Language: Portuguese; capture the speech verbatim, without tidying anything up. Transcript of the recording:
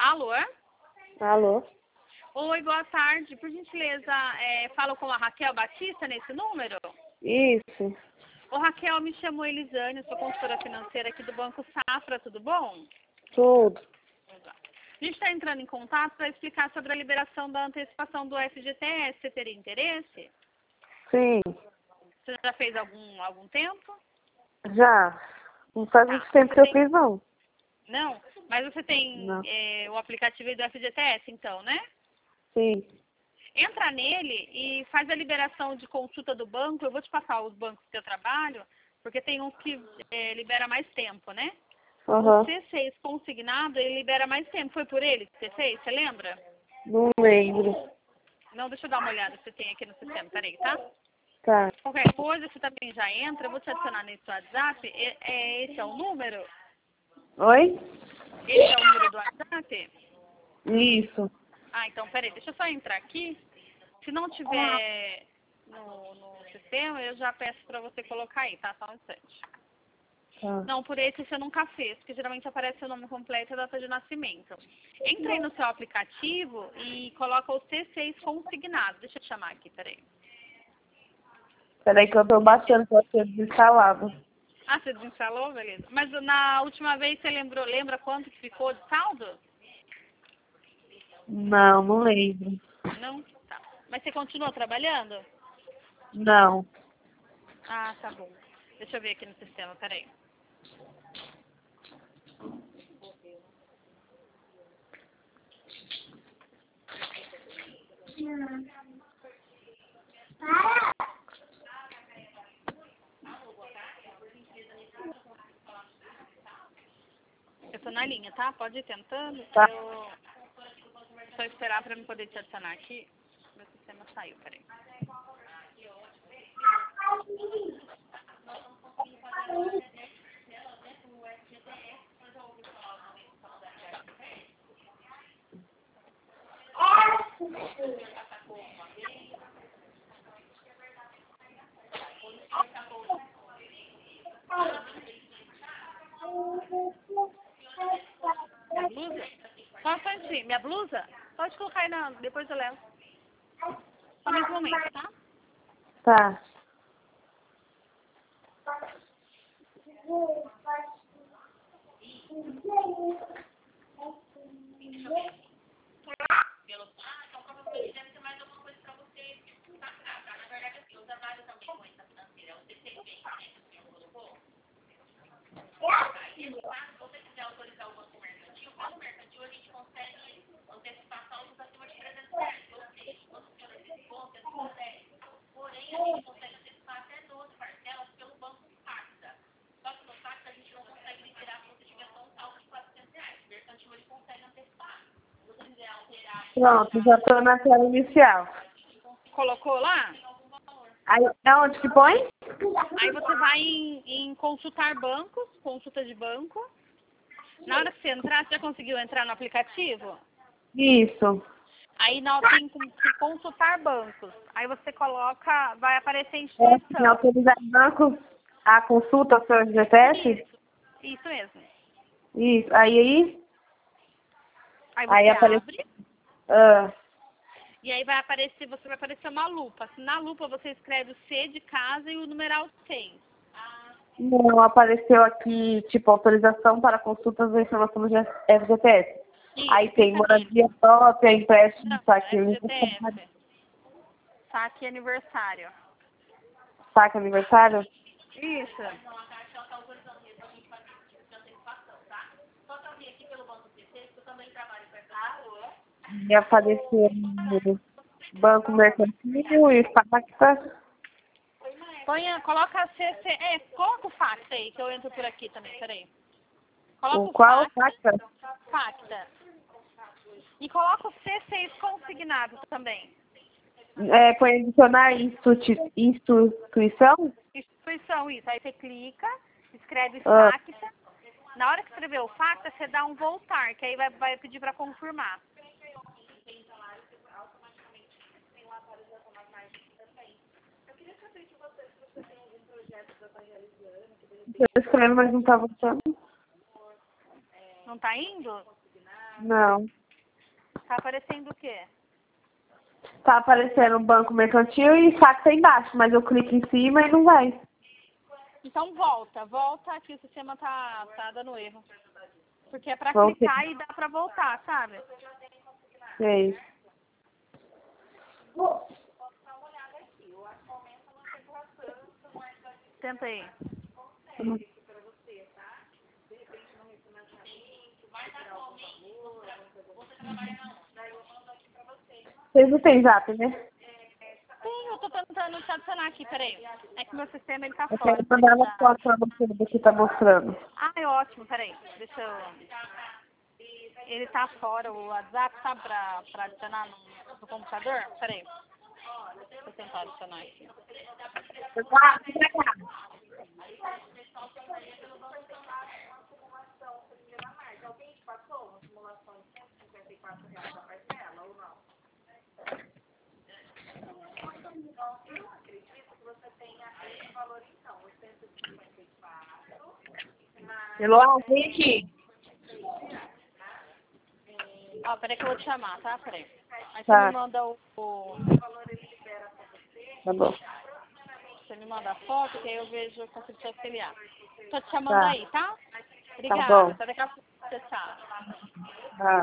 Alô? Alô? Oi, boa tarde. Por gentileza, é, falo com a Raquel Batista nesse número? Isso. Ô, Raquel, me chamo Elisane, sou consultora financeira aqui do Banco Safra, tudo bom? Tudo. A gente está entrando em contato para explicar sobre a liberação da antecipação do F G T S. Você teria interesse? Sim. Você já fez algum, algum tempo? Já. Não faz Tá. muito tempo Você que eu tem... fiz, não. Não? Mas você tem Não. é, o aplicativo aí do F G T S, então, né? Sim. Entra nele e faz a liberação de consulta do banco. Eu vou te passar os bancos que eu trabalho, porque tem uns que é, libera mais tempo, né? Aham. O C seis consignado, ele libera mais tempo. Foi por ele que você fez? Você lembra? Não lembro. Não, deixa eu dar uma olhada se tem aqui no sistema. Peraí, tá? Tá. Qualquer coisa, você também já entra. Eu vou te adicionar nesse WhatsApp. É, é, esse é o número? Oi? Esse é o número do WhatsApp? Isso. Ah, então, peraí. Deixa eu só entrar aqui. Se não tiver no, no sistema, eu já peço pra você colocar aí, tá? Só um instante. Tá. Não, por esse você nunca fez, porque geralmente aparece o nome completo e a data de nascimento. Entra aí no seu aplicativo e coloca o C seis consignado. Deixa eu te chamar aqui, peraí. Peraí que eu tô baixando pra ser desinstalado. Ah, você desinstalou? Beleza. Mas na última vez você lembrou, lembra quanto que ficou de saldo? Não, não lembro. Não? Tá. Mas você continua trabalhando? Não. Ah, tá bom. Deixa eu ver aqui no sistema, peraí. Eu tô na linha, tá? Pode ir tentando. Tá. Eu só esperar pra eu poder te adicionar aqui. Meu sistema saiu, peraí. Minha blusa? Só um instantinho. Minha blusa? Pode colocar aí, na... depois eu levo. Só nesse momento, tá? Tá. Pronto, já tô na tela inicial. Colocou lá? Aí, aonde que põe? Aí você vai em, em consultar bancos, consulta de banco. Na hora que você entrar, você já conseguiu entrar no aplicativo? Isso. Aí na hora tem que consultar bancos. Aí você coloca, vai aparecer É, instituição. autorizar banco a consulta ao seu G P S? Isso, isso mesmo. Isso. Aí, aí? Aí você Aí aparece. abre Ah, e aí vai aparecer, você vai aparecer uma lupa. Na lupa você escreve o C de casa e o numeral seis. não apareceu aqui, tipo, autorização para consultas da informação do F G T S. Isso, Aí tem clica nele. moradia própria, empréstimo, Não, saque, F G T S. Saque aniversário. saque aniversário. Isso. E apareceu no Banco Mercantil e Facta. Ponha, coloca C C, é, coloca o Facta aí, que eu entro por aqui também, peraí. Coloca O o qual? Facta, Facta. Facta. E coloca o C seis consignado também. É, põe adicionar institui- instituição? Instituição, isso. Aí você clica, escreve Ah, Facta. Na hora que escrever o Facta, você dá um voltar, que aí vai, vai pedir para confirmar. eu escrevo, mas não tá voltando. Não tá indo? Não. Tá aparecendo o quê? Tá aparecendo banco mercantil e saque embaixo, mas eu clico em cima e não vai. Então volta, volta que o sistema tá, tá dando erro. Porque é pra Voltei. clicar e dá pra voltar, sabe? Sei. Tenta aí. Vocês não têm zap, né? Sim, eu tô tentando te adicionar aqui, peraí. É que meu sistema ele tá Eu fora. quero mandar uma foto pra você do que tá mostrando. Ah, é ótimo, peraí. Deixa eu. Ele tá fora, o WhatsApp, sabe, pra, pra adicionar no, no computador? Peraí. Deixa eu tentar adicionar aqui. Ah, vem pra cá. Eloá, vem aqui. Ó, peraí que eu vou te chamar, tá? Peraí. Aí você Tá. me manda o, o. Tá bom. Você me manda a foto, que aí eu vejo, eu consigo te auxiliar. Tô te chamando Tá. aí, tá? Tá Obrigada. bom. Até daqui a pouco. Tchau, tchau. Tá.